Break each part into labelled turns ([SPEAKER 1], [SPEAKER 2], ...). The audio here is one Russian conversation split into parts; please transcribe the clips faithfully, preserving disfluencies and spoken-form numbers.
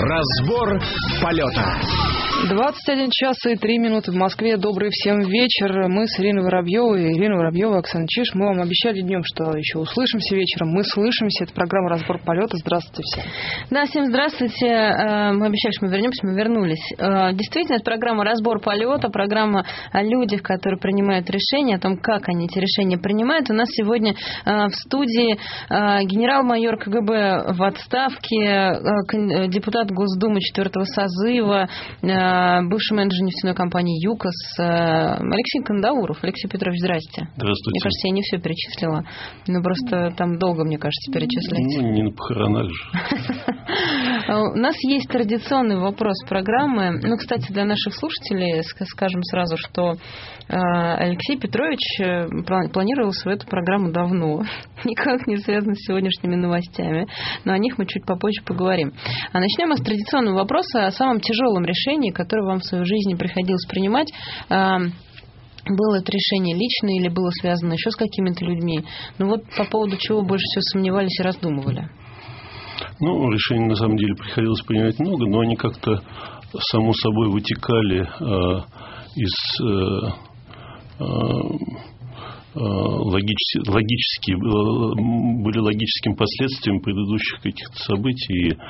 [SPEAKER 1] Разбор полета.
[SPEAKER 2] двадцать один час и три минуты в Москве. Добрый всем вечер. Мы с Ириной Воробьевой. Ирина Воробьева, Оксана Чиж. Мы вам обещали днем, что еще услышимся вечером. Мы слышимся. Это программа «Разбор полета». Здравствуйте всем.
[SPEAKER 3] Да, всем здравствуйте. Мы обещали, что мы вернемся, мы вернулись. Действительно, это программа «Разбор полета», программа о людях, которые принимают решения, о том, как они эти решения принимают. У нас сегодня в студии генерал-майор КГБ в отставке, депутат Госдумы четвертого созыва, бывший менеджер нефтяной компании ЮКОС Алексей Кандауров. Алексей Петрович, здрасте.
[SPEAKER 4] Здравствуйте.
[SPEAKER 3] Мне кажется, я не все перечислила. Ну, просто там долго, мне кажется, перечислять.
[SPEAKER 4] Ну, не на похоронах же.
[SPEAKER 3] У нас есть традиционный вопрос программы. Ну, кстати, для наших слушателей скажем сразу, что Алексей Петрович планировал свою эту программу давно. Никак не связано с сегодняшними новостями. Но о них мы чуть попозже поговорим. А начнем мы с традиционного вопроса о самом тяжелом решении, которое вам в своей жизни приходилось принимать. Было это решение личное или было связано еще с какими-то людьми? Ну вот по поводу чего больше всего сомневались и раздумывали?
[SPEAKER 4] Ну, решений на самом деле приходилось принимать много, но они как-то само собой вытекали э, из э, э, логически, логически были логическим последствием предыдущих каких-то событий, и э,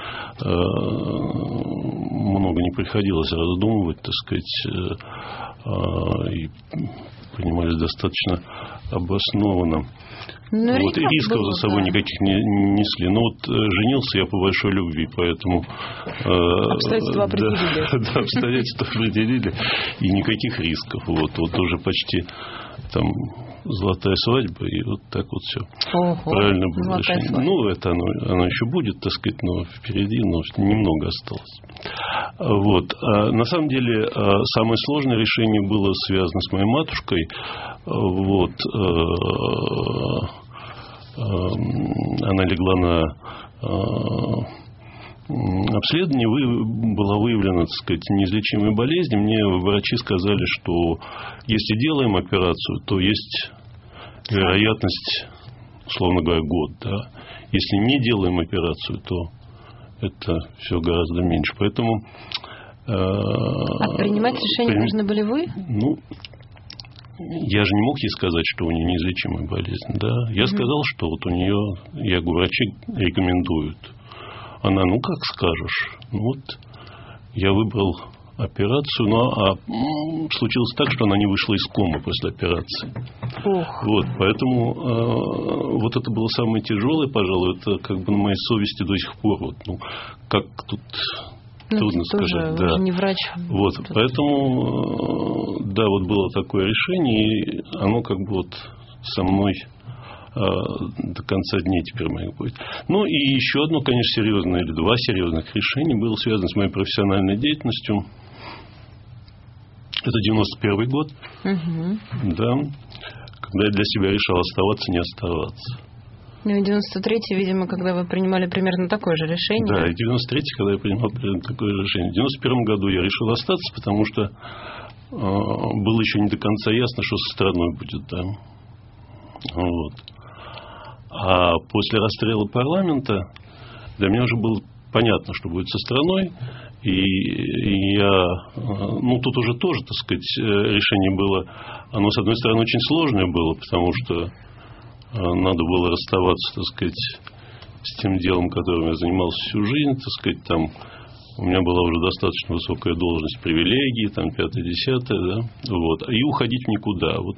[SPEAKER 4] много не приходилось раздумывать, так сказать, э, и принимались достаточно обоснованно.
[SPEAKER 3] Ну,
[SPEAKER 4] вот, и рисков было, за собой да. никаких не, не несли. Но вот женился я по большой любви, поэтому
[SPEAKER 2] э, обстоятельства определили.
[SPEAKER 4] Да, да, обстоятельства определили, и никаких рисков. Вот, вот уже почти там золотая свадьба, и вот так вот все.
[SPEAKER 3] Ого,
[SPEAKER 4] правильно было решение. Ну, это оно, оно еще будет, так сказать, но впереди, но немного осталось. Вот. А на самом деле, самое сложное решение было связано с моей матушкой. Вот. Она легла на обследование, была выявлена, так сказать, неизлечимая болезнь. Мне врачи сказали, что если делаем операцию, то есть вероятность, условно говоря, год. Да? Если не делаем операцию, то это все гораздо меньше. Поэтому...
[SPEAKER 3] А принимать решение
[SPEAKER 4] приним...
[SPEAKER 3] должны были вы?
[SPEAKER 4] Ну, я же не мог ей сказать, что у нее неизлечимая болезнь. Да? Я mm-hmm. сказал, что вот у нее, я говорю, врачи рекомендуют. Она, ну, как скажешь. Ну, вот я выбрал операцию, ну, а случилось так, что она не вышла из комы после операции.
[SPEAKER 3] Ох.
[SPEAKER 4] Вот, поэтому э, вот это было самое тяжелое, пожалуй, это как бы на моей совести до сих пор. Вот, ну, как тут
[SPEAKER 3] ну,
[SPEAKER 4] трудно сказать.
[SPEAKER 3] Тоже,
[SPEAKER 4] да.
[SPEAKER 3] не врач.
[SPEAKER 4] Вот, тут... поэтому, э, да, вот было такое решение, и оно как бы вот со мной до конца дней теперь моих будет. Ну, и еще одно, конечно, серьезное, или два серьезных решения было связано с моей профессиональной деятельностью. Это девяносто первый год. Угу. Да. Когда я для себя решал оставаться, не оставаться.
[SPEAKER 3] Ну, и девяносто третий, видимо, когда вы принимали примерно такое же решение.
[SPEAKER 4] Да, и девяносто третий, когда я принимал примерно такое же решение. В девяносто первом году я решил остаться, потому что э, было еще не до конца ясно, что со страной будет. Да. Вот. А после расстрела парламента для меня уже было понятно, что будет со страной. И, и я, ну, тут уже тоже, так сказать, решение было, оно, с одной стороны, очень сложное было, потому что надо было расставаться, так сказать, с тем делом, которым я занимался всю жизнь, так сказать, там у меня была уже достаточно высокая должность, привилегии, там, пятое-десятое, да, вот, и уходить в никуда, вот.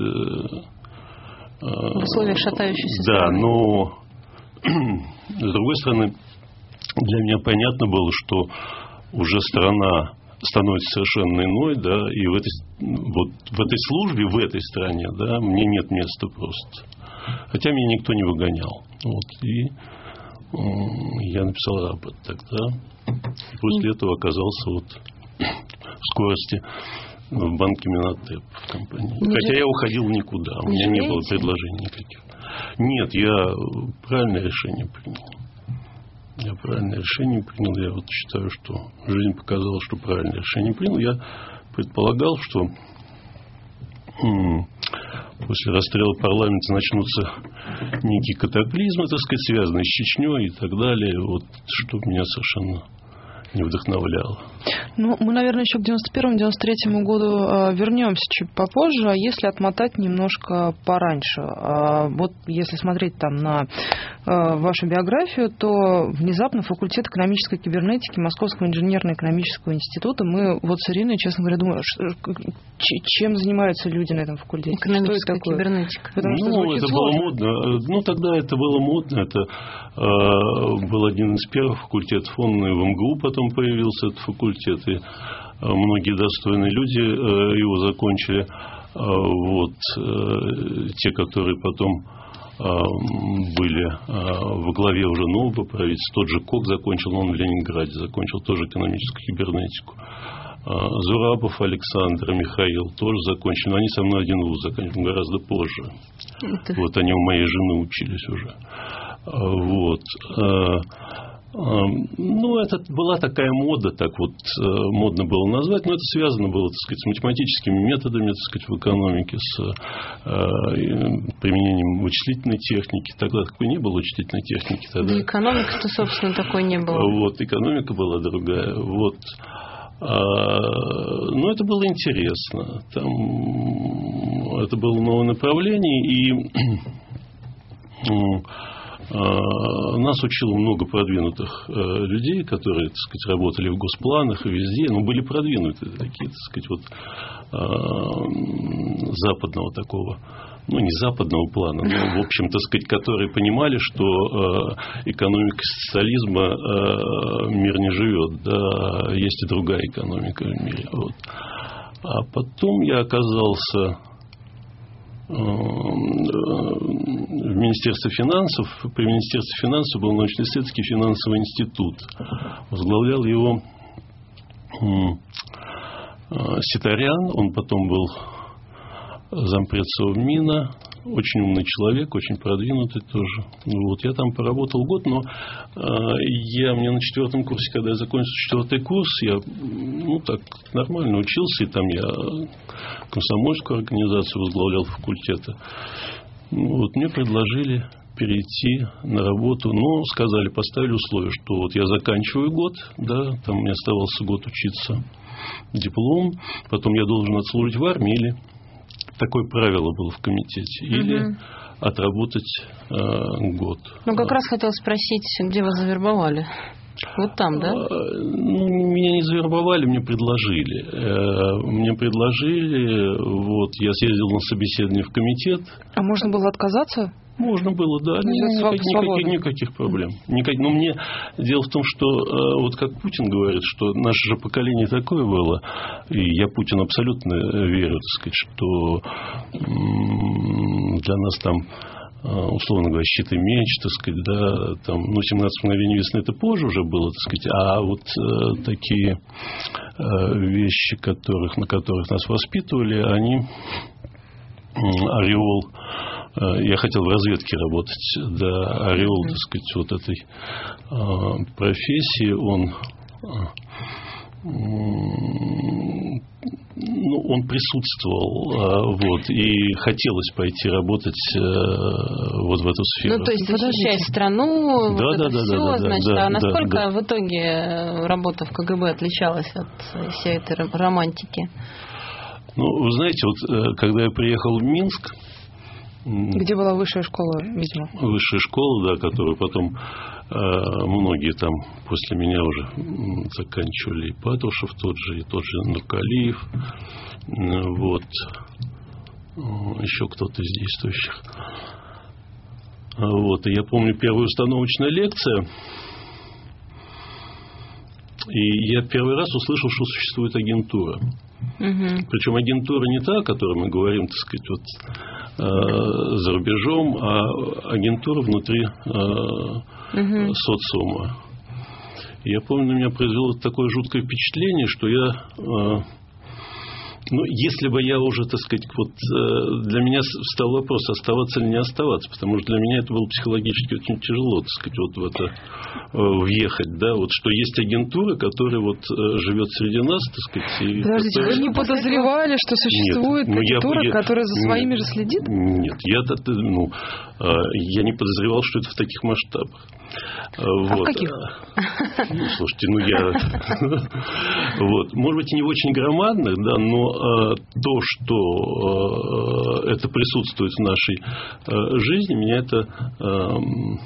[SPEAKER 3] В условиях шатающейся
[SPEAKER 4] да,
[SPEAKER 3] страны.
[SPEAKER 4] Но с другой стороны, для меня понятно было, что уже страна становится совершенно иной, да, и в этой, вот, в этой службе, в этой стране, да, мне нет места просто. Хотя меня никто не выгонял. Вот, и я написал рапорт тогда. И после этого оказался вот в скорости в банке Минотеп в компании. Не Хотя ж... я уходил никуда. У меня не, не было предложений никаких. Нет, я правильное решение принял. Я правильное решение принял. Я вот считаю, что жизнь показала, что правильное решение принял. Я предполагал, что м- после расстрела парламента начнутся некие катаклизмы, так сказать, связанные с Чечней и так далее. Вот, что меня совершенно не вдохновляло.
[SPEAKER 2] Ну, мы, наверное, еще к девяносто первому — девяносто третьему году э, вернемся чуть попозже, а если отмотать немножко пораньше. Э, вот если смотреть там на э, вашу биографию, то внезапно факультет экономической кибернетики Московского инженерно-экономического института, мы вот с Ириной, честно говоря, думаю, чем занимаются люди на этом факультете?
[SPEAKER 3] Экономическая кибернетика.
[SPEAKER 4] Ну, это было модно. Ну, тогда это было модно. Это э, был один из первых факультетов. Он и в эм гэ у потом появился, этот факультет. И многие достойные люди э, его закончили. Э, вот. Э, те, которые потом э, были э, во главе уже нового правительства. Тот же Кок закончил, он в Ленинграде закончил тоже экономическую кибернетику. Зурабов Александр, Михаил тоже закончили. Но они со мной один вуз закончили, гораздо позже. Это... Вот они у моей жены учились уже. Вот. Ну, это была такая мода, так вот модно было назвать, но это связано было, так сказать, с математическими методами, так сказать, в экономике, с применением вычислительной техники. Тогда такой не было вычислительной техники. Тогда...
[SPEAKER 3] Да, экономика-то, собственно, такой не было.
[SPEAKER 4] Вот, экономика была другая. Вот. Но это было интересно. Там, это было новое направление, и нас учило много продвинутых людей, которые, так сказать, работали в госпланах и везде, но были продвинутые такие, так сказать, вот западного такого, ну, не западного плана, но, в общем, так сказать, которые понимали, что экономика социализма мир не живет, да, есть и другая экономика в мире. Вот. А потом я оказался в Министерстве финансов. При Министерстве финансов был научно-исследовательский финансовый институт. Возглавлял его Ситарян, он потом был зампред Совмина, очень умный человек, очень продвинутый тоже. Вот, я там поработал год, но э, я мне на четвертом курсе, когда я закончил четвертый курс, я ну так нормально учился, и там я комсомольскую организацию возглавлял факультета. Вот, мне предложили перейти на работу, но сказали, поставили условие, что вот я заканчиваю год, да, там мне оставался год учиться, диплом, потом я должен отслужить в армии или такое правило было в комитете. Или угу. отработать э, год.
[SPEAKER 3] Ну, как раз хотел спросить, где вас завербовали? Вот там, да?
[SPEAKER 4] Ну, меня не завербовали, мне предложили. Мне предложили, вот, я съездил на собеседование в комитет.
[SPEAKER 2] А можно было отказаться?
[SPEAKER 4] Можно было, да. Никаких, никаких, никаких проблем. Никак, но мне дело в том, что вот как Путин говорит, что наше же поколение такое было, и я Путину абсолютно верю, так сказать, что для нас там, условно говоря, щит и меч, так сказать, да, там, ну, семнадцать мгновений весны это позже уже было, так сказать, а вот э, такие э, вещи, которых, на которых нас воспитывали, они, э, ореол, э, я хотел в разведке работать, да, ореол, так сказать, вот этой э, профессии, он... Э, ну, он присутствовал, вот, и хотелось пойти работать вот в эту сферу.
[SPEAKER 3] Ну, то есть, защищать страну, да, вот да, это да, все, да, значит, да, а насколько да, да. в итоге работа в ка гэ бэ отличалась от всей этой романтики?
[SPEAKER 4] Ну, вы знаете, вот, когда я приехал в Минск...
[SPEAKER 2] Где была высшая школа, видимо? Высшая
[SPEAKER 4] школа, да, которую потом многие там после меня уже заканчивали, и Патрушев тот же, и тот же Нуркалиев, вот, еще кто-то из действующих. Вот, и я помню первую установочную лекцию, и я первый раз услышал, что существует агентура. Угу. Причем агентура не та, о которой мы говорим, так сказать, вот, э, за рубежом, а агентура внутри э, угу. социума. И я помню, на меня произвело такое жуткое впечатление, что я... Э, ну, если бы я уже, так сказать, вот для меня встал вопрос, оставаться или не оставаться, потому что для меня это было психологически очень тяжело, так сказать, вот в это въехать, да, вот что есть агентура, которая вот живет среди нас, так сказать. И
[SPEAKER 2] подождите, которая... вы не подозревали, что существует Нет, агентура, я, которая за своими же следит?
[SPEAKER 4] Нет, я, ну, я не подозревал, что это в таких масштабах.
[SPEAKER 2] Вот. А в каких?
[SPEAKER 4] Ну, слушайте, ну я... Вот. Может быть, и не очень громадных, да, но а, то, что а, это присутствует в нашей а, жизни, меня это... А,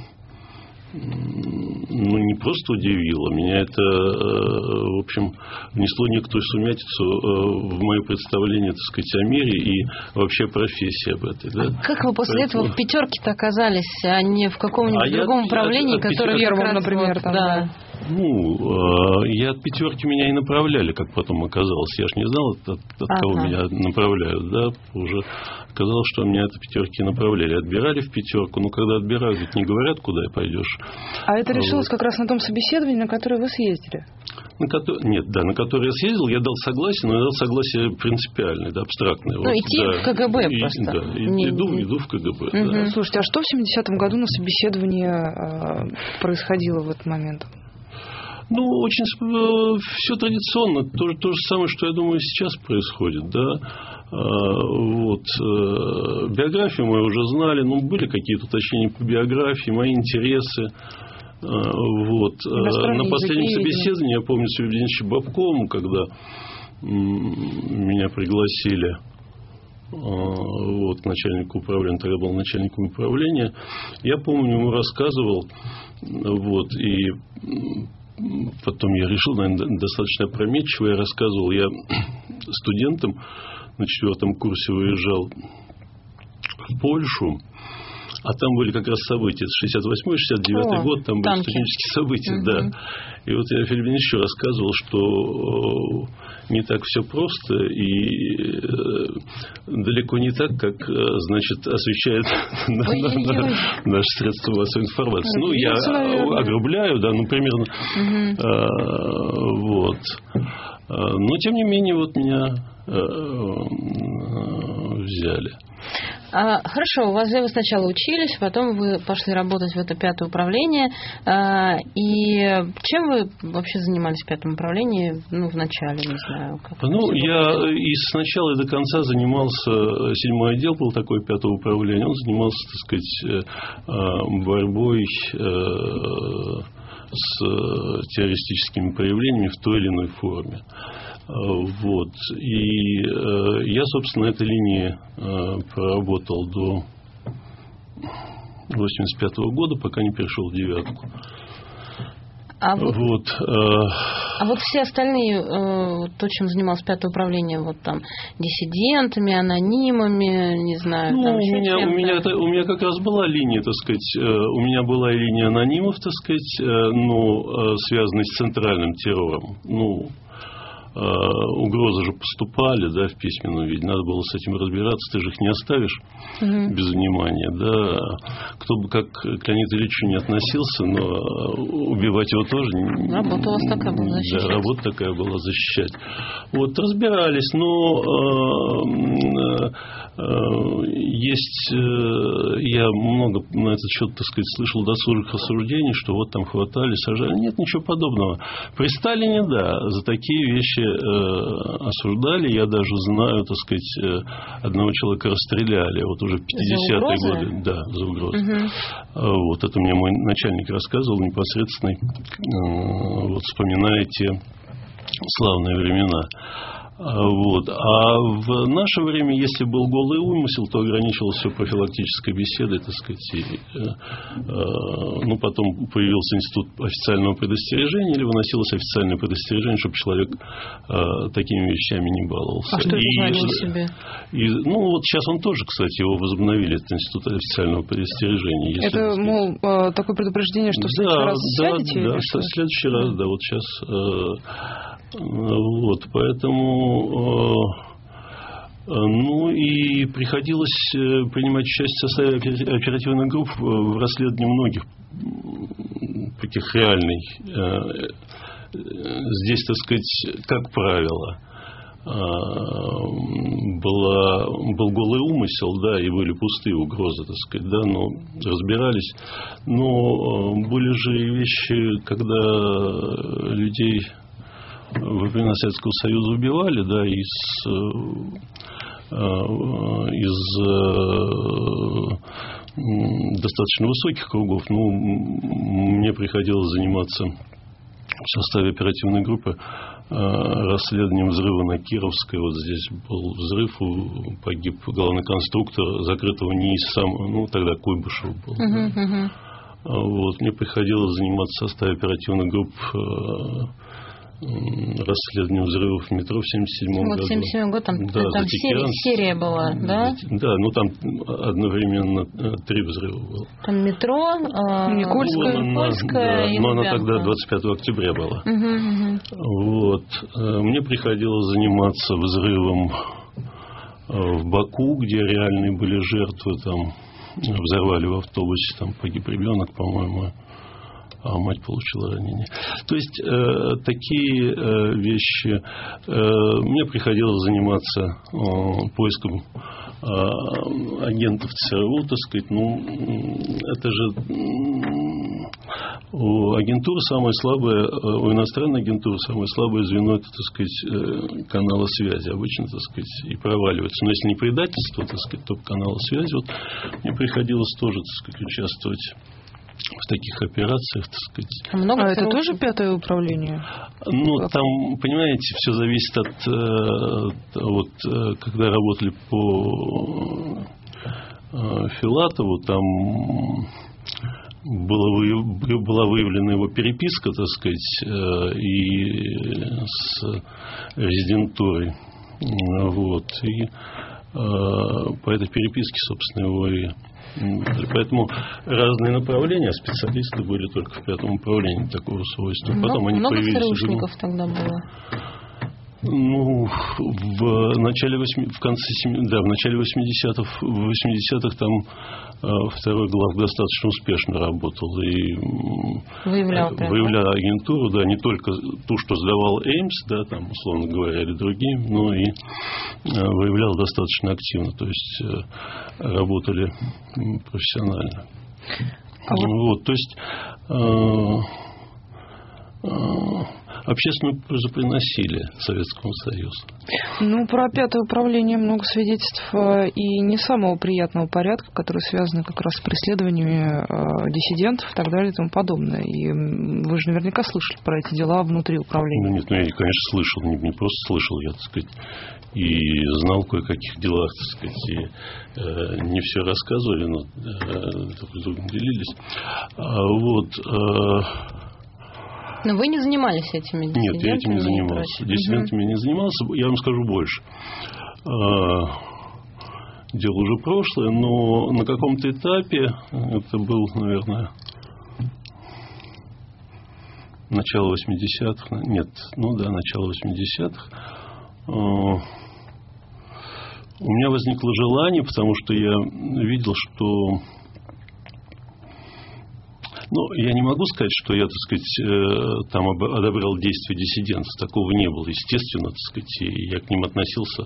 [SPEAKER 4] ну, не просто удивило, меня это, в общем, внесло некоторую сумятицу в мое представление, так сказать, о мире и вообще профессии об этой. Да?
[SPEAKER 3] А как вы после Поэтому... этого в пятерке-то оказались, а не в каком-нибудь
[SPEAKER 4] а
[SPEAKER 3] другом
[SPEAKER 4] я,
[SPEAKER 3] управлении,
[SPEAKER 4] я,
[SPEAKER 3] которое
[SPEAKER 2] первым, например,
[SPEAKER 3] вот,
[SPEAKER 2] там,
[SPEAKER 3] да.
[SPEAKER 4] Ну, я от пятерки меня и направляли, как потом оказалось. Я же не знал, от, от ага. кого меня направляют, да. Уже оказалось, что меня от пятерки направляли. Отбирали в пятерку, но когда отбирают, ведь не говорят, куда пойдешь.
[SPEAKER 2] А это решилось вот. Как раз на том собеседовании, на которое вы съездили?
[SPEAKER 4] На которое, нет, да, на которое я съездил, я дал согласие, но я дал согласие принципиальное, да, абстрактное.
[SPEAKER 3] Ну,
[SPEAKER 4] вот,
[SPEAKER 3] идти
[SPEAKER 4] да,
[SPEAKER 3] в КГБ
[SPEAKER 4] и,
[SPEAKER 3] просто.
[SPEAKER 4] Да, и,
[SPEAKER 3] не,
[SPEAKER 4] иду,
[SPEAKER 3] не...
[SPEAKER 4] иду в КГБ.
[SPEAKER 2] Угу.
[SPEAKER 4] Да.
[SPEAKER 2] Слушайте, а что в семидесятом году на собеседовании э, происходило в этот момент?
[SPEAKER 4] Ну, очень все традиционно. То, то же самое, что, я думаю, сейчас происходит. Да? Вот. Биографию мы уже знали. Ну, были какие-то уточнения по биографии, мои интересы. Вот. На последнем собеседовании, я помню, с Юрием Евгеньевичем Бабковым, когда меня пригласили вот, к начальнику управления, тогда был начальником управления, я помню, ему рассказывал, вот, и потом я решил, наверное, достаточно опрометчиво, я рассказывал, я студентом на четвертом курсе выезжал в Польшу, а там были как раз события. Это шестьдесят восьмой шестьдесят девятый год, там были студенческие события, угу. да. И вот я Филиппу Ильичу рассказывал, что не так все просто и далеко не так, как, значит, освещает наши средства массовой информации. Ну, я огрубляю, да, ну, примерно. Вот. Но, тем не менее, вот меня взяли.
[SPEAKER 3] А, хорошо, у вас вы сначала учились, потом вы пошли работать в это пятое управление. А, и чем вы вообще занимались в пятом управлении, ну, в начале, не знаю. Как
[SPEAKER 4] ну, я и сначала и до конца занимался, седьмой отдел был такой пятого управления, он занимался, так сказать, борьбой с террористическими проявлениями в той или иной форме. Вот. И э, я, собственно, на этой линии э, проработал до восемьдесят пятого года, пока не перешел в девятку.
[SPEAKER 3] А вот,
[SPEAKER 4] вот, э,
[SPEAKER 3] а вот все остальные, э, то, чем занималось пятое управление, вот там диссидентами, анонимами, не знаю.
[SPEAKER 4] Ну,
[SPEAKER 3] там
[SPEAKER 4] у меня, у меня, это, у меня как раз была линия, так сказать, э, у меня была линия анонимов, так сказать, э, но э, связанная с центральным террором. Ну, угрозы же поступали, да, в письменном виде. Надо было с этим разбираться. Ты же их не оставишь угу. без внимания, да. Кто бы как к Леониду Ильичу не относился, но убивать его тоже...
[SPEAKER 3] Работа у вас такая была защищать.
[SPEAKER 4] Да, работа такая была защищать. Вот, разбирались, но э, э, есть... Э, я много на этот счет, так сказать, слышал досужих осуждений, что вот там хватали, сажали. Нет, ничего подобного. При Сталине, да, за такие вещи осуждали. Я даже знаю, так сказать, одного человека расстреляли вот уже в пятидесятые годы. Да, за угрозы. Угу. Вот это мне мой начальник рассказывал непосредственно, вот, вспоминая те славные времена. Вот. А в наше время, если был голый умысел, то ограничивался все профилактической беседой, так сказать. И, э, э, ну, потом появился институт официального предостережения, или выносилось официальное предостережение, чтобы человек э, такими вещами не баловался.
[SPEAKER 3] А что
[SPEAKER 4] и,
[SPEAKER 3] это значит себе?
[SPEAKER 4] И, ну, вот сейчас он тоже, кстати, его возобновили, этот институт официального предостережения. Если,
[SPEAKER 2] это, мол, э, такое предупреждение, что в следующий
[SPEAKER 4] да,
[SPEAKER 2] раз
[SPEAKER 4] да,
[SPEAKER 2] сядете?
[SPEAKER 4] Да, в следующий раз, да, вот сейчас... Э, Вот, поэтому, ну и приходилось принимать участие в составе оперативных групп в расследовании многих таких реальных. Здесь, так сказать, как правило, была, был голый умысел, да, и были пустые угрозы, так сказать, да, но разбирались. Но были же и вещи, когда людей во времена Советского Союза убивали, да, из, из достаточно высоких кругов. Ну, мне приходилось заниматься в составе оперативной группы расследованием взрыва на Кировской. Вот здесь был взрыв, погиб главный конструктор закрытого НИИ, сам, ну, тогда Куйбышев был. Uh-huh, uh-huh. Вот, мне приходилось заниматься в составе оперативных групп расследованием взрывов в метро в семьдесят седьмом
[SPEAKER 3] вот
[SPEAKER 4] году.
[SPEAKER 3] В семьдесят седьмом году там,
[SPEAKER 4] да,
[SPEAKER 3] там серия, серия была, да?
[SPEAKER 4] Да, ну там одновременно три взрыва было.
[SPEAKER 3] Там метро, э,
[SPEAKER 2] Никольская,
[SPEAKER 3] ну, Никольская
[SPEAKER 4] да,
[SPEAKER 3] и
[SPEAKER 4] но она
[SPEAKER 3] Лубянка.
[SPEAKER 4] тогда двадцать пятого октября была.
[SPEAKER 3] Угу, угу.
[SPEAKER 4] Вот. Мне приходилось заниматься взрывом в Баку, где реальные были жертвы, там взорвали в автобусе, там погиб ребенок, по-моему, а мать получила ранение. То есть э, такие э, вещи. Э, мне приходилось заниматься э, поиском э, агентов ЦРУ, так сказать. Ну, это же у агентуры самое слабое, у иностранной агентуры самое слабое звено, это, так сказать, каналы связи. Обычно, так сказать, и проваливается. Но если не предательство, так сказать, то каналы связи. Вот мне приходилось тоже, так сказать, участвовать в таких операциях, так сказать.
[SPEAKER 2] А, много а это тоже пятое управление?
[SPEAKER 4] Ну, там, понимаете, все зависит от, вот, когда работали по Филатову, там было, была выявлена его переписка, так сказать, и с резидентурой. Вот. И по этой переписке, собственно, его и... Поэтому разные направления, специалисты были только в пятом управлении такого свойства. Потом
[SPEAKER 3] много,
[SPEAKER 4] они
[SPEAKER 3] много
[SPEAKER 4] появились.
[SPEAKER 3] ЦРУшников тогда было?
[SPEAKER 4] Ну, в начале восьми, в конце семи, да, в начале восьмидесятых, в восьмидесятых там э, второй глав достаточно успешно работал и
[SPEAKER 3] выявлял,
[SPEAKER 4] э, выявлял агентуру, да, не только ту, что сдавал Эймс, да, там, условно говоря, или другие, но и э, выявлял достаточно активно, то есть э, работали профессионально. А вот. Вот, то есть э, э, общественную пользу приносили Советскому Союзу.
[SPEAKER 2] Ну, про пятое управление много свидетельств и не самого приятного порядка, которые связаны как раз с преследованиями э, диссидентов и так далее и тому подобное. И вы же наверняка слышали про эти дела внутри управления.
[SPEAKER 4] Ну, нет, ну, я, конечно, слышал, не, не просто слышал, я, так сказать, и знал кое-каких делах, так сказать, и э, не все рассказывали, но э, друг с другом делились. А, вот... Э,
[SPEAKER 3] Но вы не занимались этими диссидентами?
[SPEAKER 4] Нет, я этим не занимался. Диссидентами угу. не занимался. Я вам скажу больше. Дело уже прошлое, но на каком-то этапе, это был, наверное, начало восьмидесятых, нет, ну да, начало восьмидесятых, у меня возникло желание, потому что я видел, что... Ну, я не могу сказать, что я, так сказать, там одобрял действия диссидентов. Такого не было, естественно, так сказать, и я к ним относился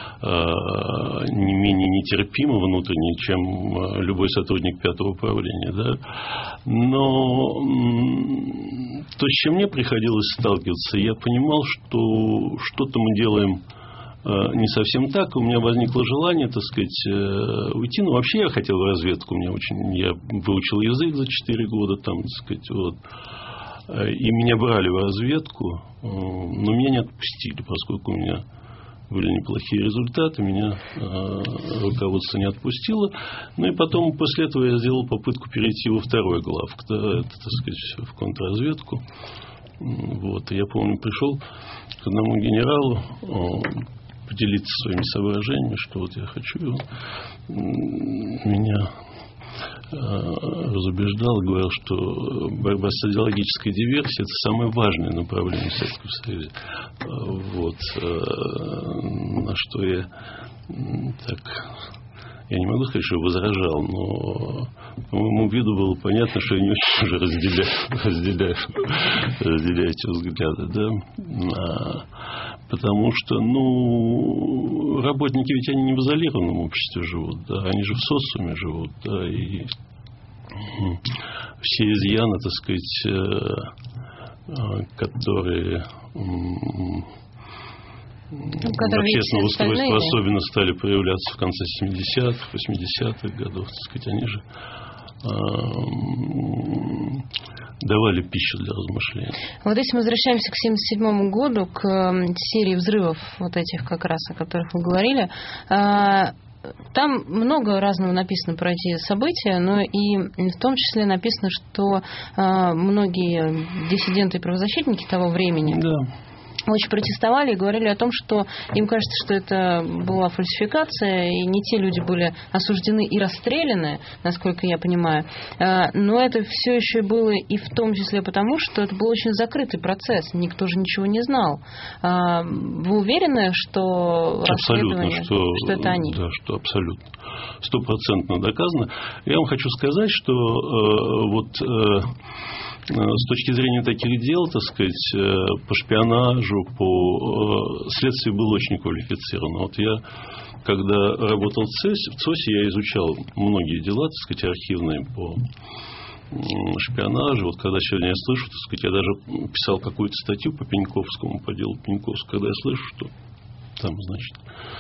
[SPEAKER 4] не менее нетерпимо внутренне, чем любой сотрудник пятого управления, да. Но то, с чем мне приходилось сталкиваться, я понимал, что что-то мы делаем не совсем так. У меня возникло желание, так сказать, уйти. Ну, вообще я хотел в разведку. У меня очень... Я выучил язык за четыре года, там, так сказать, вот. И меня брали в разведку, но меня не отпустили, поскольку у меня были неплохие результаты, меня руководство не отпустило. Ну, и потом, после этого я сделал попытку перейти во второй глав, это, так сказать, в контрразведку. Вот. И я помню, пришел к одному генералу поделиться своими соображениями, что вот я хочу. Меня разубеждал, говорил, что борьба с идеологической диверсией — это самое важное направление в Советском Союзе. Вот. На что я так... Я не могу сказать, что возражал, но по моему виду было понятно, что я не очень уже разделяю, разделяю, разделяю эти взгляды, да. Потому что, ну, работники ведь они не в изолированном обществе живут, да, они же в социуме живут, да, и все изъяны, так сказать, которые общественного устройства особенно стали появляться в конце семидесятых, восьмидесятых годов, так сказать, они же давали пищу для размышлений.
[SPEAKER 3] Вот если мы возвращаемся к семьдесят седьмому году, к серии взрывов вот этих как раз, о которых вы говорили, там много разного написано про эти события, но и в том числе написано, что многие диссиденты и правозащитники того времени
[SPEAKER 4] да.
[SPEAKER 3] очень протестовали и говорили о том, что им кажется, что это была фальсификация, и не те люди были осуждены и расстреляны, насколько я понимаю. Но это все еще было и в том числе потому, что это был очень закрытый процесс, никто же ничего не знал. Вы уверены, что расследование, что, что это они?
[SPEAKER 4] Да, что абсолютно. Стопроцентно доказано. Я вам хочу сказать, что э, вот... Э, с точки зрения таких дел, так сказать, по шпионажу, по следствию было очень квалифицировано. Вот я, когда работал в ЦОСе, в ЦОСе я изучал многие дела, так сказать, архивные по шпионажу. Вот когда сегодня я слышу, так сказать, я даже писал какую-то статью по Пеньковскому, по делу Пеньковского, когда я слышу, что там, значит,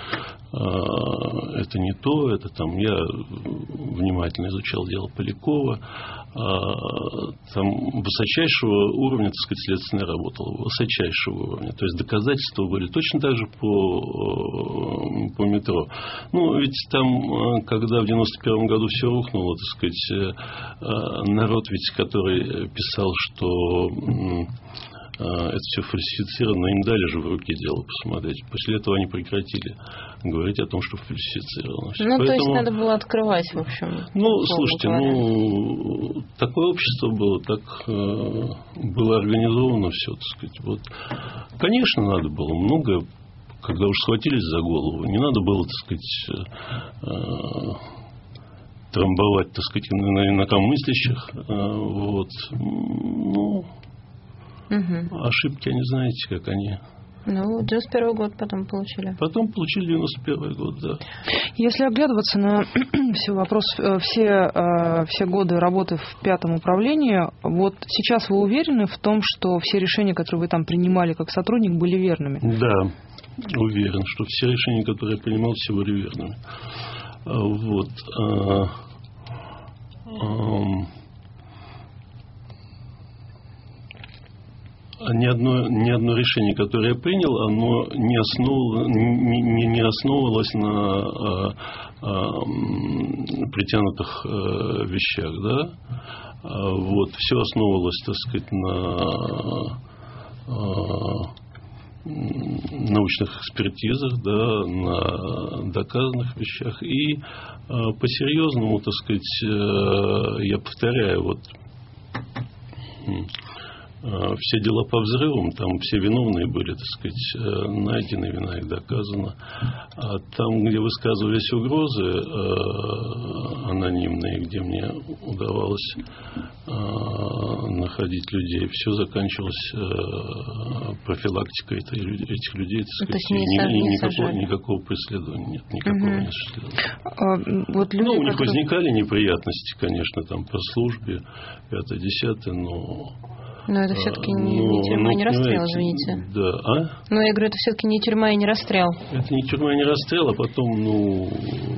[SPEAKER 4] это не то, это там я внимательно изучал дело Полякова, там высочайшего уровня, так сказать, следственная работа, высочайшего уровня, то есть доказательства были точно так же по, по метро. Ну, ведь там, когда в девяносто первом году все рухнуло, так сказать, народ ведь, который писал, что это все фальсифицировано, им дали же в руки дело посмотреть. После этого они прекратили говорить о том, что фальсифицировано.
[SPEAKER 3] Ну, Поэтому, то есть надо было открывать, в общем.
[SPEAKER 4] Ну, слушайте, говоря. ну, такое общество было, так э, было организовано все, так сказать. Вот. Конечно, надо было много, когда уж схватились за голову, не надо было, так сказать, э, трамбовать, так сказать, на инакомыслящих. Э, вот. Ну,
[SPEAKER 3] Угу.
[SPEAKER 4] ошибки, они знаете, как они.
[SPEAKER 3] Ну, девяносто первый год потом получили.
[SPEAKER 4] Потом получили девяносто первый год, да.
[SPEAKER 2] Если оглядываться на все вопросы, все, все годы работы в пятом управлении, вот сейчас вы уверены в том, что все решения, которые вы там принимали как сотрудник, были верными?
[SPEAKER 4] Да, уверен, что все решения, которые я принимал, все были верными. Вот. Ни одно, ни одно решение, которое я принял, оно не, основ, не, не основывалось на а, а, притянутых а, вещах. Да? А, вот, все основывалось, так сказать, на а, научных экспертизах, да, на доказанных вещах. И а, по-серьезному, так сказать, а, я повторяю, вот... все дела по взрывам, там все виновные были, так сказать, найдены, вина их доказана. А там, где высказывались угрозы э, анонимные, где мне удавалось э, находить людей, все заканчивалось э, профилактикой этих людей, так сказать,
[SPEAKER 3] и ни,
[SPEAKER 4] ни, никакого, никакого преследования нет, никакого угу. не преследования.
[SPEAKER 2] А, вот люди,
[SPEAKER 4] ну, у них
[SPEAKER 2] которые...
[SPEAKER 4] возникали неприятности, конечно, там по службе, пятое-десятое, но...
[SPEAKER 3] Но это все-таки не,
[SPEAKER 4] ну,
[SPEAKER 3] не тюрьма,
[SPEAKER 4] ну,
[SPEAKER 3] не расстрел, извините.
[SPEAKER 4] Да, а?
[SPEAKER 3] Но я говорю, это все-таки не тюрьма и не расстрел.
[SPEAKER 4] Это не тюрьма и не расстрел, а потом, ну,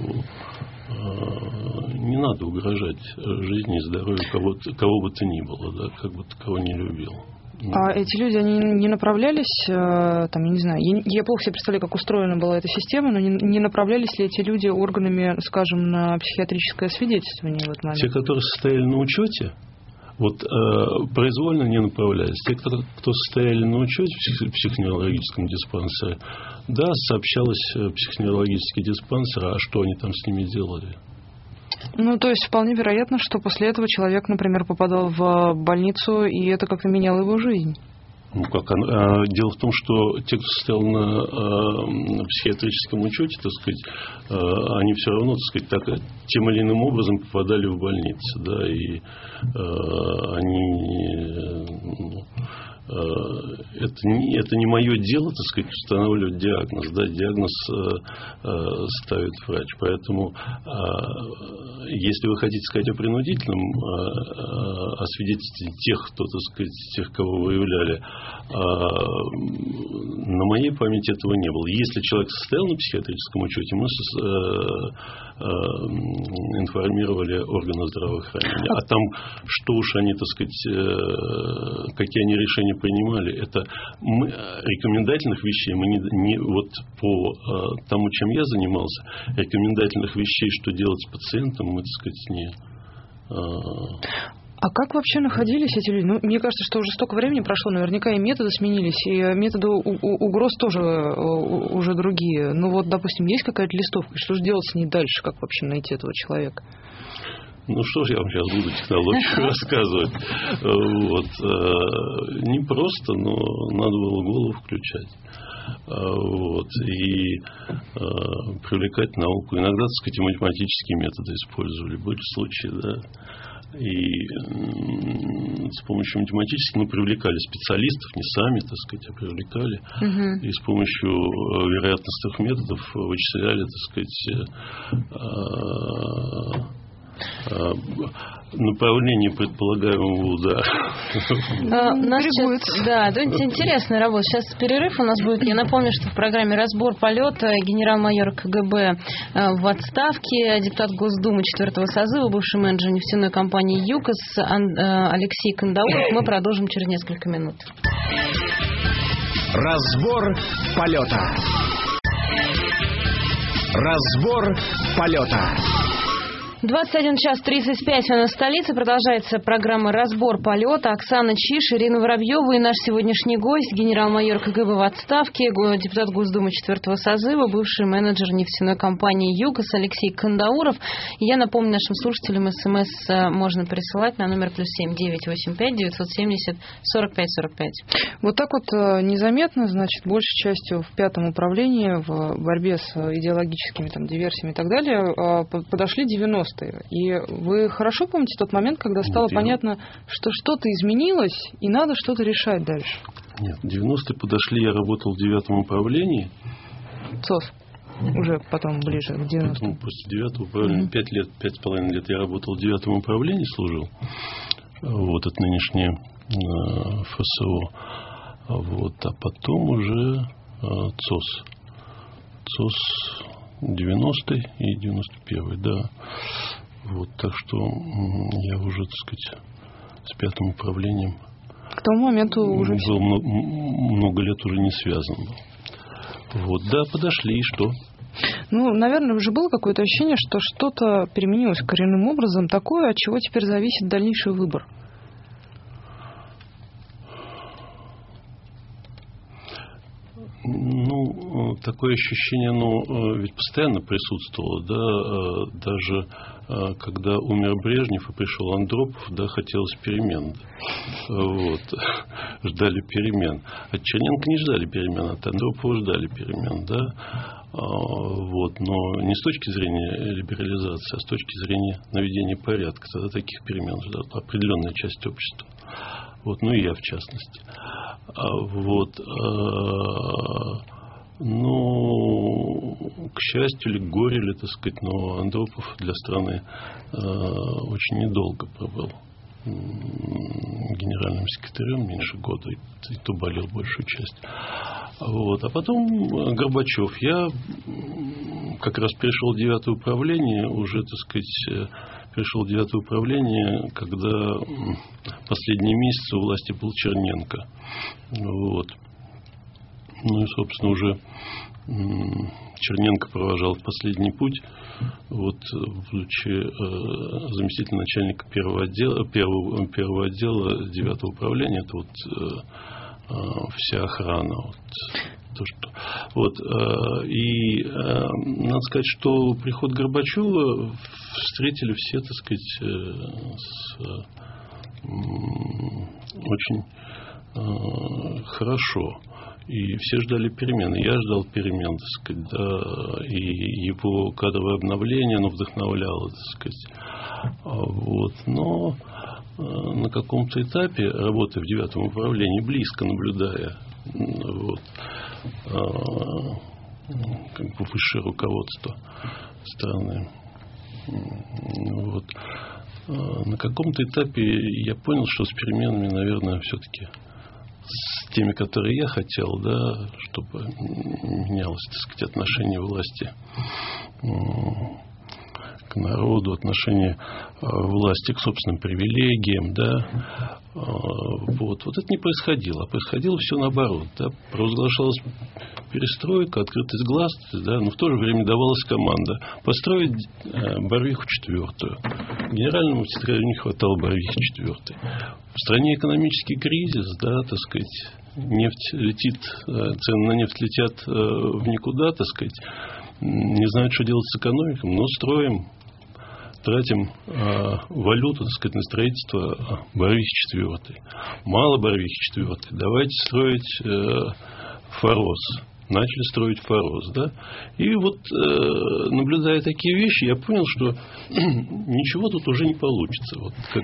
[SPEAKER 4] не надо угрожать жизни и здоровью кого, кого бы то ни было, да, как бы ты кого не любил.
[SPEAKER 2] А эти люди, они не направлялись, там, я не знаю, я, я плохо себе представляю, как устроена была эта система, но не, не направлялись ли эти люди органами, скажем, на психиатрическое освидетельствование в этот момент?
[SPEAKER 4] Те, которые состояли на учете, вот э, произвольно не направлялись. Те, кто, кто состояли на учете в психоневрологическом диспансере, да, сообщалось в психоневрологический диспансер, а что они там с ними делали?
[SPEAKER 2] Ну, то есть вполне вероятно, что после этого человек, например, попадал в больницу, и это как-то меняло его жизнь.
[SPEAKER 4] Ну, как, а, дело в том, что те, кто состоял на, а, на психиатрическом учете, так сказать, а, они все равно, так сказать, так, тем или иным образом попадали в больницы, да, и а, они, ну, это не, это не мое дело, так сказать, устанавливать диагноз. Да, диагноз э, ставит врач. Поэтому, э, если вы хотите сказать о принудительном э, освидетельствовании тех, кто, так сказать, тех, кого выявляли, На моей памяти этого не было. Если человек состоял на психиатрическом учете, мы информировали органы здравоохранения. А там, что уж они, так сказать, какие они решения принимали, это мы, рекомендательных вещей мы не, не вот по тому, чем я занимался, рекомендательных вещей, что делать с пациентом, мы, так сказать, не...
[SPEAKER 2] А как вообще находились эти люди? Ну, мне кажется, что уже столько времени прошло, наверняка и методы сменились, и методы угроз тоже уже другие. Ну вот, допустим, есть какая-то листовка, что же делать с ней дальше, как вообще найти этого человека?
[SPEAKER 4] Ну что ж, я вам сейчас буду технологию рассказывать. Вот. Не просто, но надо было голову включать. Вот. И э, привлекать науку. Иногда, так сказать, математические методы использовали. Были случаи, да. И э, с помощью математических мы привлекали специалистов, не сами, так сказать, а привлекали. Угу. И с помощью вероятностных методов вычисляли, так сказать, э, э, направление предполагаемого удара.
[SPEAKER 3] А, у нас сейчас, да, интересная работа. Сейчас перерыв у нас будет. Я напомню, что в программе «Разбор полета» генерал-майор КГБ в отставке, депутат Госдумы четвертого созыва, бывший менеджер нефтяной компании «ЮКОС» Алексей Кандауров. Мы продолжим через несколько минут.
[SPEAKER 1] Разбор полета. Разбор полета.
[SPEAKER 3] двадцать один час тридцать пять минут в столице. Продолжается программа «Разбор полета». Оксана Чиш, Ирина Воробьева и наш сегодняшний гость, генерал-майор КГБ в отставке, депутат Госдумы четвертого созыва, бывший менеджер нефтяной компании «ЮКОС» Алексей Кандауров. И я напомню нашим слушателям, СМС можно присылать на номер плюс семь девятьсот восемьдесят пять девятьсот семьдесят сорок пять сорок пять.
[SPEAKER 2] Вот так вот незаметно, значит, большей частью в пятом управлении в борьбе с идеологическими там, диверсиями и так далее подошли девяностые. И вы хорошо помните тот момент, когда стало вот понятно, что что-то изменилось, и надо что-то решать дальше?
[SPEAKER 4] Нет, девяностые подошли, я работал в девятом управлении.
[SPEAKER 2] ЦОС. Уже потом ближе к девяностым.
[SPEAKER 4] Потом, после девятого управления, mm-hmm. пять лет, пять с половиной лет я работал в девятом управлении, служил. Вот, это нынешнее э, ФСО. Вот, а потом уже э, ЦОС. ЦОС девяностый и девяносто первый, да. Вот, так что я уже, так сказать, с пятым управлением
[SPEAKER 2] к тому моменту уже
[SPEAKER 4] был много, много лет уже не связан был. Вот, да, подошли, и что?
[SPEAKER 2] Ну, наверное, уже было какое-то ощущение, что что-то переменилось коренным образом такое, от чего теперь зависит дальнейший выбор.
[SPEAKER 4] Ну, такое ощущение, ну, ведь постоянно присутствовало, да, даже когда умер Брежнев и пришел Андропов, да, хотелось перемен, вот, ждали перемен. От Черненко не ждали перемен, от Андропова ждали перемен, да, вот, но не с точки зрения либерализации, а с точки зрения наведения порядка, тогда таких перемен ждала определенная часть общества. Вот, ну и я в частности. Вот, ну, к счастью или к горю, или, так сказать, но Андропов для страны очень недолго пробыл генеральным секретарем, меньше года, и то болел большую часть. Вот. А потом Горбачев. Я как раз перешел в девятое управление, уже, так сказать, пришел в девятое управление, когда последние месяцы у власти был Черненко. Вот. Ну и, собственно, уже Черненко провожал в последний путь, вот, будучи э, заместителем начальника первого отдела, первого, первого отдела девятого управления, это вот э, э, вся охрана. Вот, то, что, вот, э, и э, надо сказать, что приход Горбачева встретили все, так сказать, э, с, э, очень э, хорошо. И все ждали перемен. И я ждал перемен, так сказать, да, и его кадровое обновление, оно вдохновляло, так сказать. Вот. Но на каком-то этапе работы в девятом управлении, близко наблюдая, вот, как бы высшее руководство страны, вот, на каком-то этапе я понял, что с переменами, наверное, все-таки с теми, которые я хотел, да, чтобы менялось, так сказать, отношение власти к народу, отношение власти к собственным привилегиям, да, вот, вот это не происходило, а происходило все наоборот, да, провозглашалась перестройка, открытость глаз, да, но в то же время давалась команда построить Барвиху четвертую. Генеральному секретарю не хватало Барвихи четвертой. В стране экономический кризис, да, так сказать, нефть летит, цены на нефть летят в никуда, так сказать, не знают, что делать с экономикой, но строим, тратим э, валюту, так сказать, на строительство Барвихи четвёртой. Мало Барвихи четвёртой. Давайте строить э, Форос. Начали строить Форос, да. И вот, э, наблюдая такие вещи, я понял, что ничего тут уже не получится. Вот, как,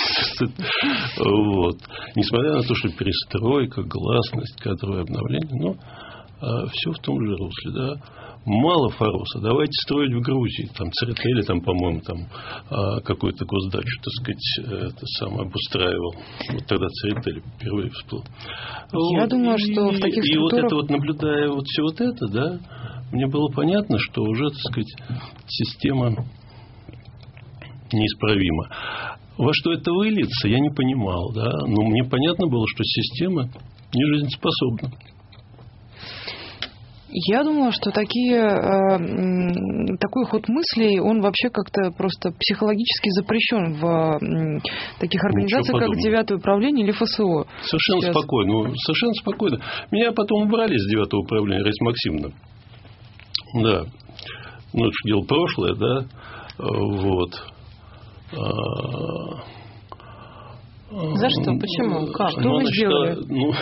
[SPEAKER 4] вот. Несмотря на то, что перестройка, гласность, кадровое обновление, но э, все в том же русле, да. Мало Фороса, давайте строить в Грузии. Там Церетели, там, по-моему, там какую-то госдачу, так сказать, это самое обустраивал. Вот тогда Церетели впервые всплыл.
[SPEAKER 2] Я
[SPEAKER 4] вот.
[SPEAKER 2] думаю,
[SPEAKER 4] и,
[SPEAKER 2] что в таких
[SPEAKER 4] и
[SPEAKER 2] структурах...
[SPEAKER 4] вот это вот, наблюдая вот все вот это, да, мне было понятно, что уже, так сказать, система неисправима. Во что это выльется, я не понимал, да, но мне понятно было, что система не жизнеспособна.
[SPEAKER 2] Я думаю, что такие, э, такой ход мыслей, он вообще как-то просто психологически запрещен в э, таких организациях, как девятое управление или ФСО.
[SPEAKER 4] Совершенно Сейчас. спокойно. Совершенно спокойно. Меня потом убрали с девятого управления, Раиса Максимовна. Да. Ну, это дело прошлое, да. Вот.
[SPEAKER 3] За что? Почему? Как?
[SPEAKER 2] Что вы сделали?
[SPEAKER 4] Считала, ну,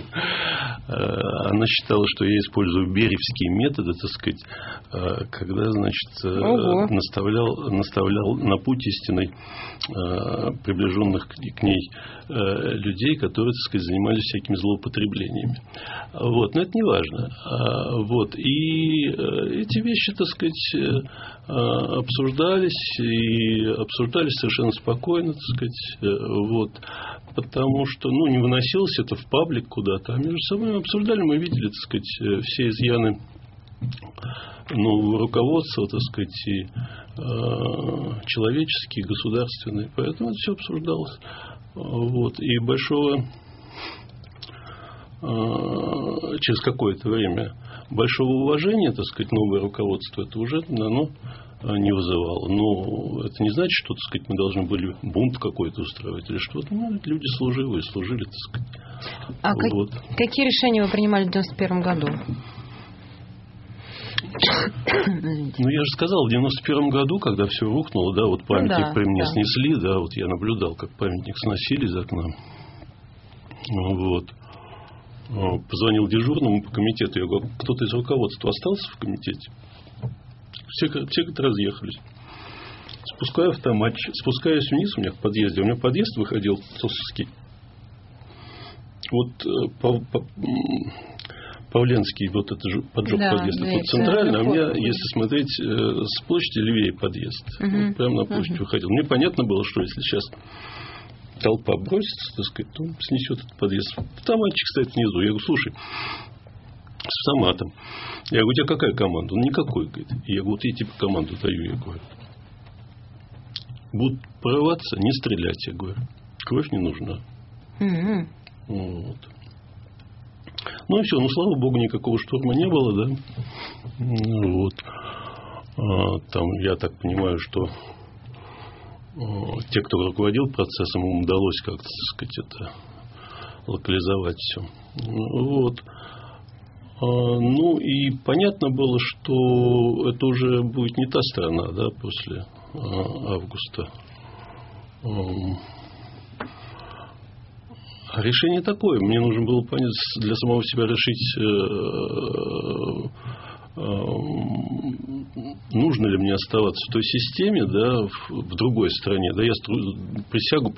[SPEAKER 4] она считала, что я использую беревские методы, так сказать, когда, значит, Ого. наставлял, наставлял на путь истинный приближенных к ней людей, которые, так сказать, занимались всякими злоупотреблениями. Вот. Но это не важно. Вот. И эти вещи, так сказать, обсуждались и обсуждались совершенно спокойно, так сказать, вот, потому что, ну, не выносилось это в паблик куда-то, а между собой обсуждали, мы видели, так сказать, все изъяны, ну, руководства, так сказать, и э, человеческие, и государственные, поэтому это все обсуждалось, вот, и большого э, через какое-то время большого уважения, так сказать, новое руководство это уже оно не вызывало. Но это не значит, что, так сказать, мы должны были бунт какой-то устраивать или что-то. Ну, люди служивые, служили, так сказать.
[SPEAKER 3] А
[SPEAKER 4] вот.
[SPEAKER 3] как, какие решения вы принимали в девяносто первом году?
[SPEAKER 4] Ну, я же сказал, в девяносто первом году, когда все рухнуло, да, вот памятник ну, да, при мне да. снесли, да, вот я наблюдал, как памятник сносили из окна. Вот. Позвонил дежурному по комитету, я говорю, кто-то из руководства остался в комитете? Все, все как-то разъехались. Спускаю автоматчик, спускаюсь вниз у меня в подъезде. У меня подъезд выходил Сосовский. Вот по, по, Павленский, вот это же поджог да, подъезда. Вот центрально, а у меня, если смотреть с площади, левее подъезд. Угу. Вот прямо на площадь угу. выходил. Мне понятно было, что если сейчас толпа бросится, так сказать, то снесет этот подъезд. Автоматчик стоит внизу. Я говорю, слушай, с автоматом. Я говорю, у тебя какая команда? Он никакой, говорит. И я говорю, вот я тебе команду даю, я говорю. Будут прорываться, не стрелять, я говорю. Кровь не нужна. Mm-hmm. Вот. Ну и все, ну слава богу, никакого штурма не было, да. Вот. А, там, я так понимаю, что а, те, кто руководил процессом, им удалось как-то, так сказать, это локализовать все. Вот. Ну и понятно было, что это уже будет не та страна, да, после августа. А решение такое. Мне нужно было понять, для самого себя решить, нужно ли мне оставаться в той системе, да, в другой стране. Да, я присягу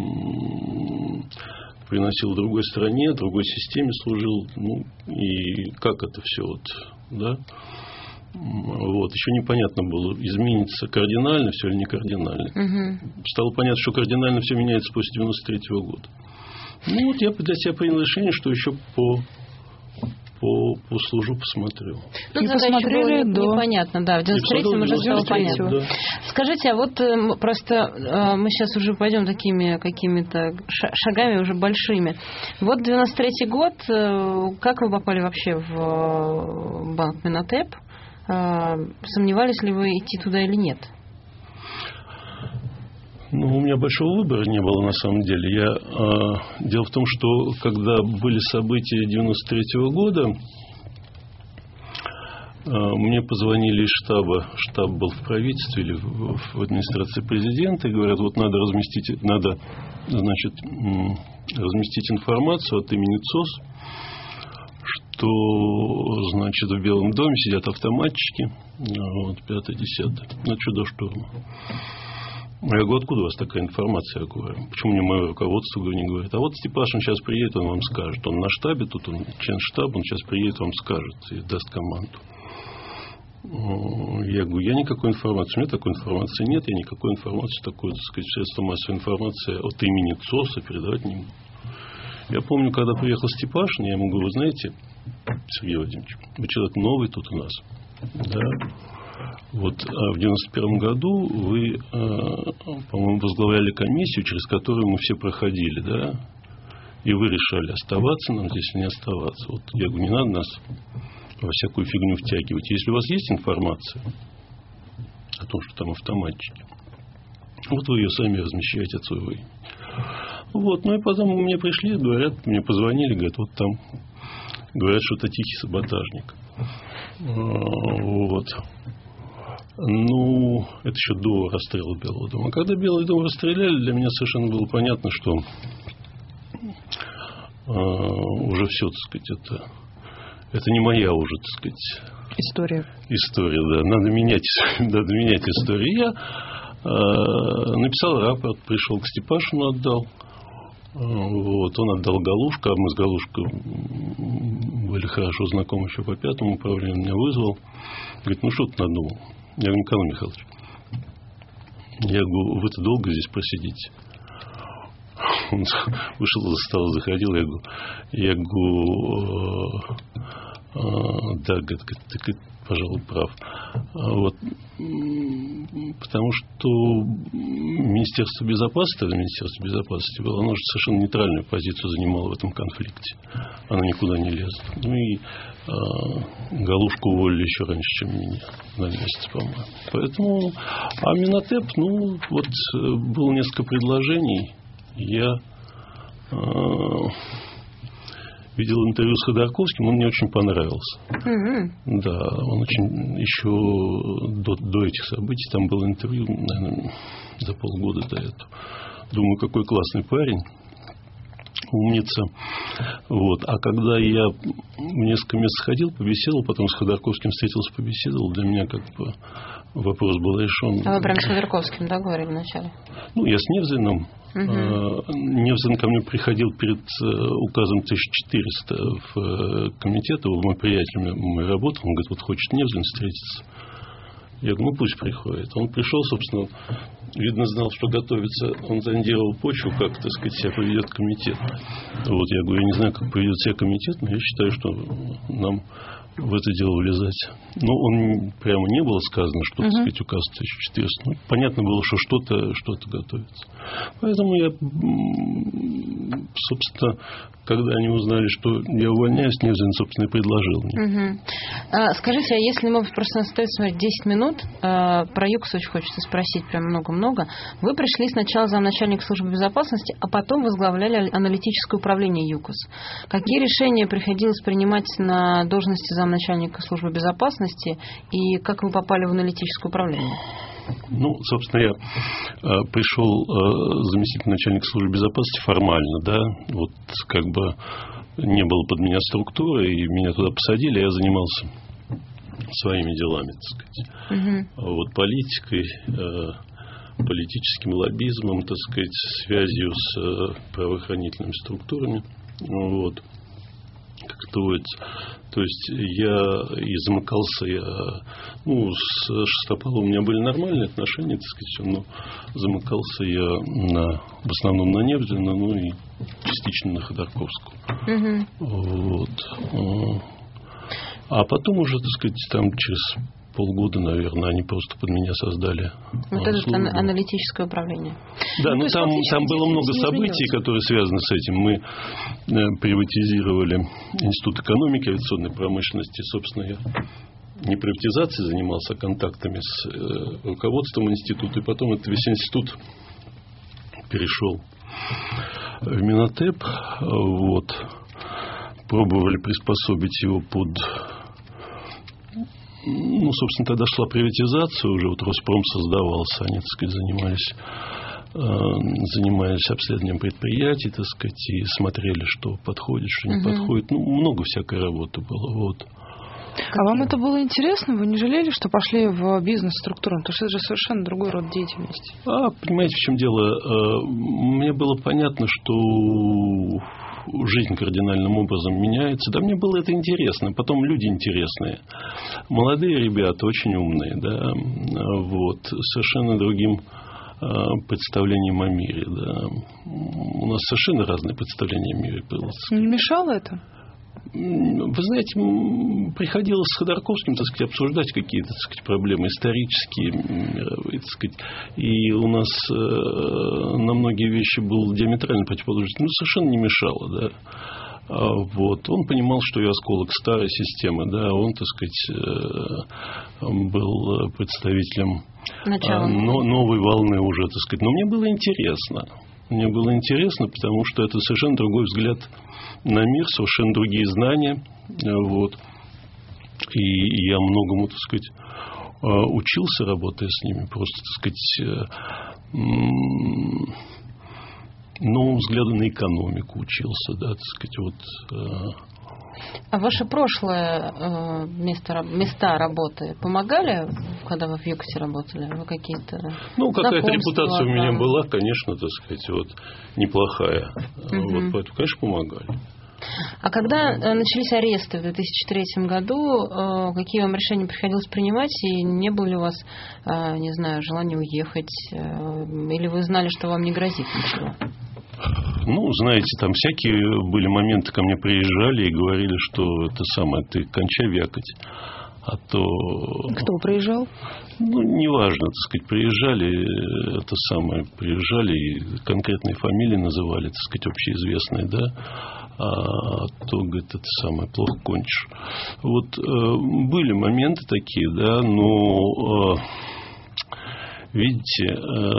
[SPEAKER 4] приносил в другой стране, в другой системе служил, ну, и как это все, вот, да, вот, еще непонятно было, изменится кардинально все или не кардинально. Угу. Стало понятно, что кардинально все меняется после девяносто третьего года. Ну, вот я для себя принял решение, что еще по... По, по служу посмотрю.
[SPEAKER 3] Ну,
[SPEAKER 2] и посмотрели,
[SPEAKER 3] было
[SPEAKER 2] да.
[SPEAKER 3] Непонятно, да. В девяносто третьем уже стало понятно.
[SPEAKER 4] Да.
[SPEAKER 3] Скажите, а вот э, просто э, мы сейчас уже пойдем такими какими-то шагами уже большими. Вот девяносто третий год, э, как вы попали вообще в э, банк Минотеп? Э, сомневались ли вы идти туда или нет?
[SPEAKER 4] Ну, у меня большого выбора не было на самом деле. Я, э, дело в том, что когда были события девяносто третьего года, э, мне позвонили из штаба, штаб был в правительстве или в, в администрации президента, и говорят, вот надо разместить, надо, значит, разместить информацию от имени ЦОС, что, значит, в Белом доме сидят автоматчики, вот, пятое-десятое, на чудо-штурма. Я говорю, откуда у вас такая информация? Я говорю, почему мне мое руководство не говорит? А вот Степашин сейчас приедет, он вам скажет. Он на штабе, тут он член штаба, он сейчас приедет, вам скажет и даст команду. Я говорю, я никакой информации, у меня такой информации нет, я никакой информации, такой, так сказать, средство массовой информации от имени ЦОСа передавать не могу. Я помню, когда приехал Степашин, я ему говорю, вы знаете, Сергей Владимирович, вы человек новый тут у нас, да? Вот в девяносто первом году вы, по-моему, возглавляли комиссию, через которую мы все проходили, да? И вы решали, оставаться нам здесь или не оставаться. Вот я говорю, не надо нас во всякую фигню втягивать. Если у вас есть информация о том, что там автоматчики, вот вы ее сами размещаете от своего имени. Вот, ну и потом мне пришли, говорят, мне позвонили, говорят, вот там, говорят, что это тихий саботажник. Вот. Ну, это еще до расстрела Белого дома. А когда Белый дом расстреляли, для меня совершенно было понятно, что э, уже все, так сказать, это, это не моя уже, так сказать,
[SPEAKER 2] история.
[SPEAKER 4] История, да. Надо менять, надо менять историю. Я э, написал рапорт, пришел к Степашину, отдал. Вот, он отдал Галушко, а мы с Галушкой были хорошо знакомы еще по пятому управлению. Он меня вызвал. Говорит, ну что ты надумал? Я говорю, Николай Михайлович, я говорю, вы-то долго здесь просидите? Он вышел за стол, заходил, я говорю, я говорю, да, говорит, ты, пожалуй, прав. Вот. Потому что Министерство безопасности, Министерство безопасности было, оно же совершенно нейтральную позицию занимало в этом конфликте. Оно никуда не лезло. Ну и а, Галушку уволили еще раньше, чем меня, на месяц, по-моему. Поэтому, а Минотеп, ну, вот было несколько предложений. Я а, видел интервью с Ходорковским, он мне очень понравился. Mm-hmm. Да, он очень еще до, до этих событий, там было интервью, наверное, за полгода до этого. Думаю, какой классный парень, умница. Вот. А когда я в несколько мест сходил, побеседовал, потом с Ходорковским встретился, побеседовал, для меня как бы вопрос был решен.
[SPEAKER 3] А вы прям с Ходорковским, да, говорили вначале?
[SPEAKER 4] Ну, я с Невзиным. Uh-huh. Невзин ко мне приходил перед указом тысяча четыреста в комитет, его мой приятель мой работал, он говорит, вот хочет Невзин встретиться. Я говорю, ну пусть приходит. Он пришел, собственно, видно, знал, что готовится, он зондировал почву, как, так сказать, себя поведет комитет. Вот, я говорю, я не знаю, как поведет себя комитет, но я считаю, что нам в это дело влезать. Но он прямо не было сказано, что, uh-huh. так сказать, указ тысяча четыреста. Ну, понятно было, что что-то, что-то готовится. Поэтому я, собственно, когда они узнали, что я увольняюсь, Невзин, собственно, и предложил мне.
[SPEAKER 3] Uh-huh. А, скажите, а если мы просто остается десять минут, а, про ЮКОС очень хочется спросить прям много-много. Вы пришли сначала замначальника службы безопасности, а потом возглавляли аналитическое управление ЮКОС. Какие решения приходилось принимать на должности замначальника службы безопасности и как вы попали в аналитическое управление?
[SPEAKER 4] Ну, собственно, я э, пришел э, заместитель начальника службы безопасности формально, да, вот как бы не было под меня структуры, и меня туда посадили, я занимался своими делами, так сказать, угу. вот политикой, э, политическим лоббизмом, так сказать, связью с э, правоохранительными структурами, вот, как это водится. То есть я и замыкался, я, ну, с Шестополовым у меня были нормальные отношения, так сказать, но замыкался я на, в основном на Невзина, ну и частично на Ходорковскую.
[SPEAKER 3] Угу.
[SPEAKER 4] Вот. А потом уже, так сказать, там через полгода, наверное, они просто под меня создали.
[SPEAKER 3] Вот это ан- аналитическое управление.
[SPEAKER 4] Да,
[SPEAKER 2] ну,
[SPEAKER 4] но там, там было много событий, которые связаны с этим. Мы э, приватизировали Институт экономики и авиационной промышленности. Собственно, я не приватизацией занимался, а контактами с э, руководством института. И потом этот весь институт перешел в Минотеп. Вот. Пробовали приспособить его под... Ну, собственно, тогда шла приватизация, уже вот Роспром создавался, они, так сказать, занимались, э, занимались обследованием предприятий, так сказать, и смотрели, что подходит, что не угу. подходит. Ну, много всякой работы было, вот.
[SPEAKER 2] А вам это было интересно? Вы не жалели, что пошли в бизнес-структуру? Потому что это же совершенно другой род деятельности.
[SPEAKER 4] А, понимаете, в чем дело? Мне было понятно, что жизнь кардинальным образом меняется. Да, мне было это интересно. Потом люди интересные. Молодые ребята, очень умные, да, вот, совершенно другим представлением о мире, да. У нас совершенно разные представления о мире было.
[SPEAKER 2] Не мешало это?
[SPEAKER 4] Вы знаете, приходилось с Ходорковским, так сказать, обсуждать какие-то, так сказать, проблемы исторические, мировые, так сказать. И у нас э, на многие вещи был диаметрально противоположный. Ну, совершенно не мешало, да. А, вот. Он понимал, что я осколок старой системы, да. Он, так сказать, э, был представителем э, но, новой волны уже, так сказать. Но мне было интересно. Мне было интересно, потому что это совершенно другой взгляд на мир, совершенно другие знания. Вот. И я многому, так сказать, учился, работая с ними. Просто, так сказать, новому взгляду на экономику учился. Да, так сказать, вот.
[SPEAKER 3] А ваше прошлое место, места работы помогали, когда вы в ЮКОСе работали? Вы какие-то
[SPEAKER 4] Ну, какая-то репутация у меня была, конечно, так сказать, вот, неплохая. Угу. Вот, поэтому, конечно, помогали.
[SPEAKER 3] А когда начались аресты в две тысячи третьем году, какие вам решения приходилось принимать, и не было ли у вас, не знаю, желания уехать, или вы знали, что вам не грозит ничего?
[SPEAKER 4] Ну, знаете, там всякие были моменты, ко мне приезжали и говорили, что это самое, ты кончай вякать. А то...
[SPEAKER 2] Кто приезжал?
[SPEAKER 4] Ну, неважно, так сказать, приезжали, это самое, приезжали и конкретные фамилии называли, так сказать, общеизвестные, да, а то, говорит, это самое, плохо кончишь. Вот э, были моменты такие, да, но, э, видите,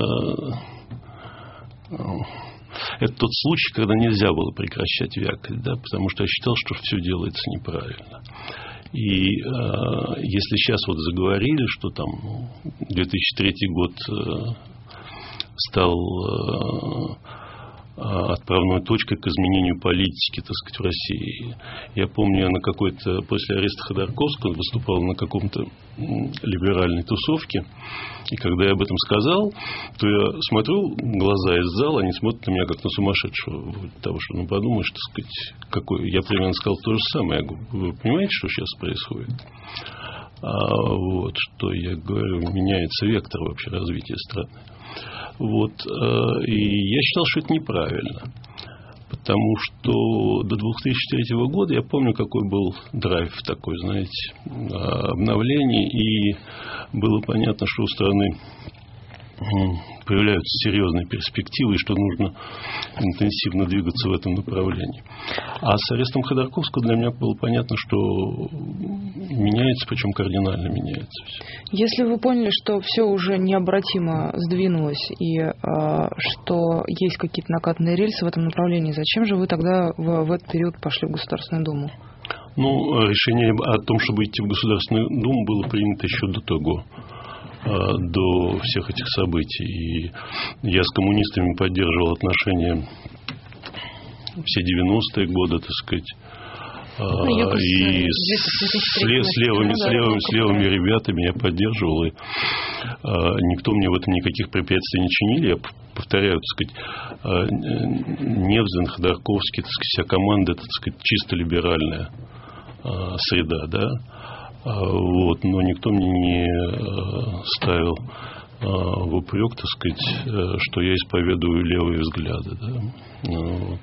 [SPEAKER 4] э, это тот случай, когда нельзя было прекращать вякать, да, потому что я считал, что все делается неправильно. И э, если сейчас вот заговорили, что там две тысячи третий год э, стал э, отправной точкой к изменению политики, так сказать, в России. Я помню, я на какой-то, после ареста Ходорковского выступал на каком-то либеральной тусовке, и когда я об этом сказал, то я смотрю, глаза из зала, они смотрят на меня как на сумасшедшего, того, что, ну, подумаешь, так сказать, какой... Я примерно сказал то же самое. Я говорю, вы понимаете, что сейчас происходит? А вот, что я говорю, меняется вектор вообще развития страны. Вот, и я считал, что это неправильно, потому что до две тысячи третьего года я помню, какой был драйв такой, знаете, обновлений, и было понятно, что у страны появляются серьезные перспективы, и что нужно интенсивно двигаться в этом направлении. А с арестом Ходорковского для меня было понятно, что меняется, причем кардинально меняется все.
[SPEAKER 2] Если вы поняли, что все уже необратимо сдвинулось, и э, что есть какие-то накатанные рельсы в этом направлении, зачем же вы тогда в, в этот период пошли в Государственную Думу?
[SPEAKER 4] Ну, решение о том, чтобы идти в Государственную Думу, было принято еще до того, до всех этих событий. И я с коммунистами поддерживал отношения все девяностые годы, так сказать. Ну, и с, с, с, левыми, с, левыми, с левыми ребятами я поддерживал. И а, никто мне в этом никаких препятствий не чинили. Я повторяю, так сказать, а, Невзин, Ходорковский, так сказать, вся команда, это, так сказать, чисто либеральная а, среда, да. Вот, но никто мне не ставил в упрек, так сказать, что я исповедую левые взгляды. Да? Вот.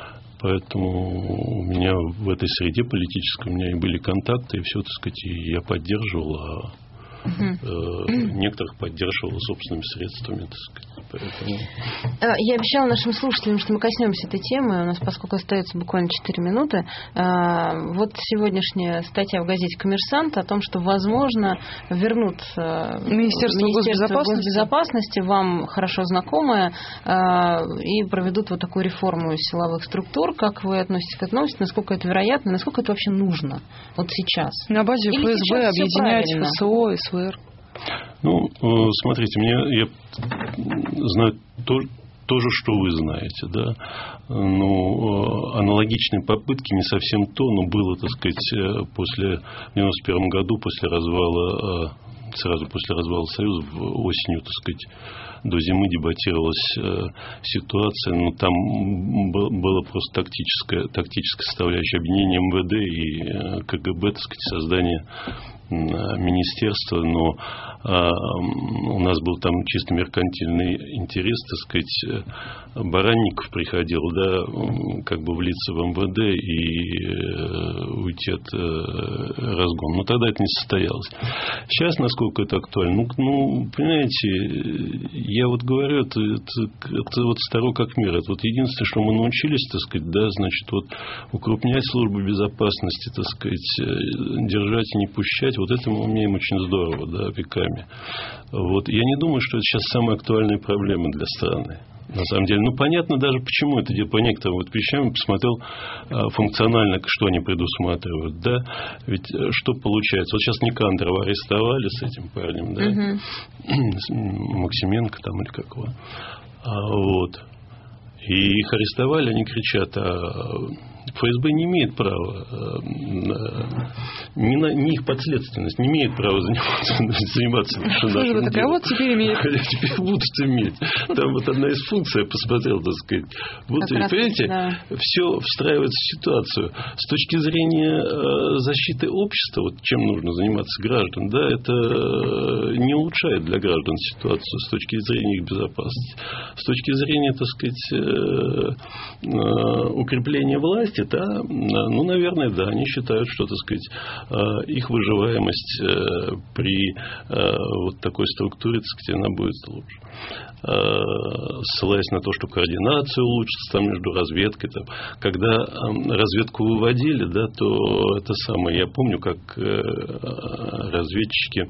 [SPEAKER 4] Поэтому у меня в этой среде политической у меня и были контакты, и все, так сказать, и я поддерживал, а Uh-huh. некоторых поддерживала собственными средствами, так сказать. Поэтому...
[SPEAKER 3] Я обещала нашим слушателям, что мы коснемся этой темы. У нас, поскольку остается буквально четыре минуты, вот сегодняшняя статья в газете «Коммерсант» о том, что, возможно, вернут
[SPEAKER 2] Министерство,
[SPEAKER 3] Министерство
[SPEAKER 2] госбезопасности.
[SPEAKER 3] госбезопасности, вам хорошо знакомое, и проведут вот такую реформу силовых структур. Как вы относитесь к этой новости? Насколько это вероятно? Насколько это вообще нужно вот сейчас?
[SPEAKER 2] На базе
[SPEAKER 3] Или
[SPEAKER 2] ФСБ объединять ФСО и СВР?
[SPEAKER 4] Ну, смотрите, мне, я знаю то, то же, что вы знаете, да. Ну, аналогичные попытки, не совсем то, но было, так сказать, после, в девяносто первом году, после развала, сразу после развала Союза, осенью, так сказать, до зимы дебатировалась ситуация, но там было просто тактическая, тактическая составляющая объединения МВД и КГБ, так сказать, создание министерства, но а, у нас был там чисто меркантильный интерес, так сказать, Баранников приходил, да, как бы влиться в МВД и э, уйти от э, разгона. Но тогда это не состоялось. Сейчас, насколько это актуально, ну, ну понимаете, я вот говорю, это, это, это вот старо как мир. Это вот единственное, что мы научились, так сказать, да, значит, вот укрупнять службу безопасности, так сказать, держать и не пущать. Вот это мы умеем очень здорово, да, веками. Вот. Я не думаю, что это сейчас самая актуальная проблема для страны. На самом деле, ну, понятно даже, почему это, по некоторым вот вещам, посмотрел а, функционально, что они предусматривают, да, ведь что получается, вот сейчас Никандрова арестовали с этим парнем, да, угу. Максименко там или как его, а, вот, и их арестовали, они кричат, а ФСБ не имеет права, не, на, не их подследственность, не имеет права заниматься, заниматься нашим делом.
[SPEAKER 2] А вот теперь имеет.
[SPEAKER 4] Теперь будут иметь. Там вот одна из функций, я посмотрел, так сказать. Вот, раз, понимаете, да. Все встраивается в ситуацию. С точки зрения защиты общества, вот чем нужно заниматься граждан, да, это не улучшает для граждан ситуацию с точки зрения их безопасности. С точки зрения, так сказать, укрепления власти, да, ну, наверное, да, они считают, что, так сказать, их выживаемость при вот такой структуре, так сказать, она будет лучше. Ссылаясь на то, что координация улучшится там между разведкой. Там. Когда разведку выводили, да, то это самое, я помню, как разведчики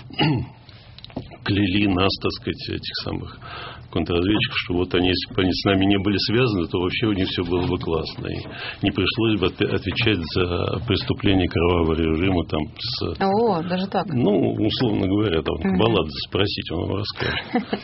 [SPEAKER 4] кляли нас, так сказать, этих самых контрразведчиков, что вот они, если бы они с нами не были связаны, то вообще у них все было бы классно. И не пришлось бы отвечать за преступление кровавого режима там с...
[SPEAKER 3] О, даже так?
[SPEAKER 4] Ну, условно говоря, там uh-huh. Баладзе спросить, он вам расскажет.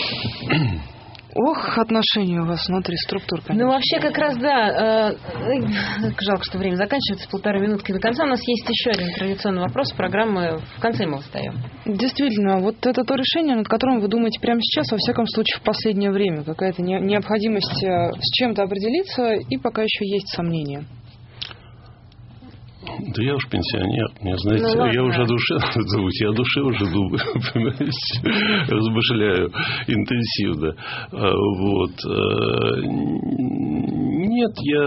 [SPEAKER 2] Ох, отношения у вас внутри структур, конечно.
[SPEAKER 3] Ну, вообще, как раз, да. Э, жалко, что время заканчивается, полторы минутки до конца. У нас есть еще один традиционный вопрос. Программы в конце мы встаем.
[SPEAKER 2] Действительно, вот это то решение, над которым вы думаете прямо сейчас, во всяком случае, в последнее время. Какая-то не, необходимость с чем-то определиться, и пока еще есть сомнения.
[SPEAKER 4] Да я уж пенсионер, мне, знаете, ну, я уже о душе, я о душе уже думаю, размышляю интенсивно. Вот. Нет, я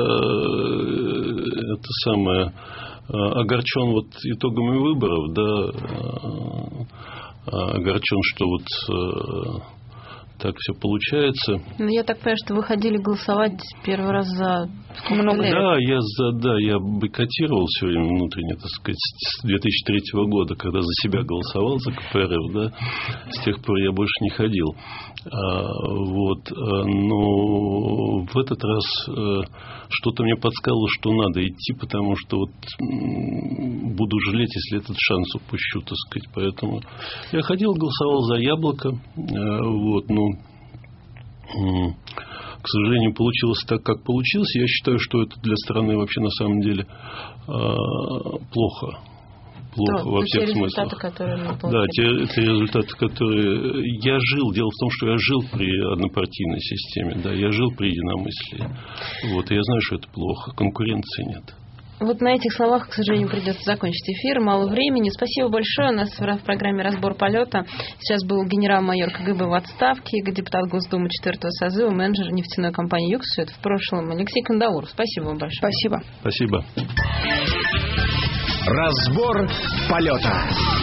[SPEAKER 4] это самое огорчен вот итогами выборов, да, огорчен, что вот так все получается.
[SPEAKER 3] Ну, я так понимаю, что вы ходили голосовать первый раз за много лет.
[SPEAKER 4] Да, я за, да, я бойкотировал все время внутренне, так сказать, с две тысячи третьего года, когда за себя голосовал, за КПРФ, да, с тех пор я больше не ходил. А, вот, но в этот раз что-то мне подсказало, что надо идти, потому что вот буду жалеть, если этот шанс упущу, так сказать. Поэтому я ходил, голосовал за Яблоко, вот, ну, к сожалению, получилось так, как получилось. Я считаю, что это для страны вообще на самом деле плохо. Плохо
[SPEAKER 3] То,
[SPEAKER 4] во всех
[SPEAKER 3] те
[SPEAKER 4] смыслах.
[SPEAKER 3] Которые
[SPEAKER 4] да, те, те результаты, которые... Я жил, дело в том, что я жил при однопартийной системе, да, я жил при единомыслии. Вот, и я знаю, что это плохо. Конкуренции нет.
[SPEAKER 3] Вот на этих словах, к сожалению, придется закончить эфир. Мало времени. Спасибо большое. У нас в программе «Разбор полета» сейчас был генерал-майор КГБ в отставке, депутат Госдумы четвертого созыва, менеджер нефтяной компании «Юкс». Все это в прошлом. Алексей Кандауров. Спасибо вам большое.
[SPEAKER 2] Спасибо.
[SPEAKER 4] Спасибо.
[SPEAKER 1] Разбор полета.